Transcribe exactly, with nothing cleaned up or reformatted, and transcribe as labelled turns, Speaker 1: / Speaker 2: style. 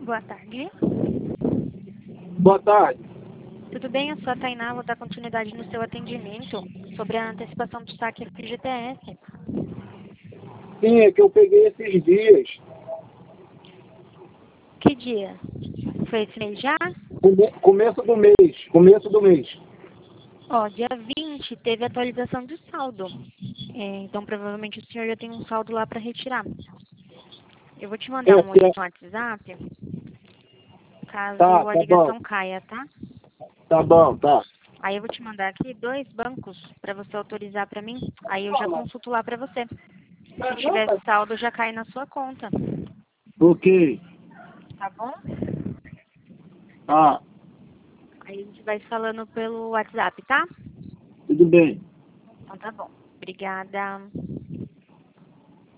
Speaker 1: Boa tarde.
Speaker 2: Boa tarde.
Speaker 1: Tudo bem? Eu sou a Tainá, vou dar continuidade no seu atendimento sobre a antecipação do saque F G T S.
Speaker 2: Sim, é que eu peguei esses dias.
Speaker 1: Que dia? Foi esse mês já?
Speaker 2: Come- começo do mês. Começo do mês.
Speaker 1: Ó, dia vinte teve atualização de saldo. É, então, provavelmente o senhor já tem um saldo lá para retirar. Eu vou te mandar
Speaker 2: É,
Speaker 1: um oi
Speaker 2: é,
Speaker 1: no WhatsApp,
Speaker 2: tá,
Speaker 1: caso a
Speaker 2: tá bom.
Speaker 1: ligação caia, tá?
Speaker 2: Tá bom, tá.
Speaker 1: Aí eu vou te mandar aqui dois bancos para você autorizar para mim. Aí eu já consulto lá para você. Se tiver saldo, já cai na sua conta.
Speaker 2: Ok.
Speaker 1: Tá bom?
Speaker 2: Tá,
Speaker 1: Aí a gente vai falando pelo WhatsApp, tá?
Speaker 2: tudo bem.
Speaker 1: Então tá bom. Obrigada.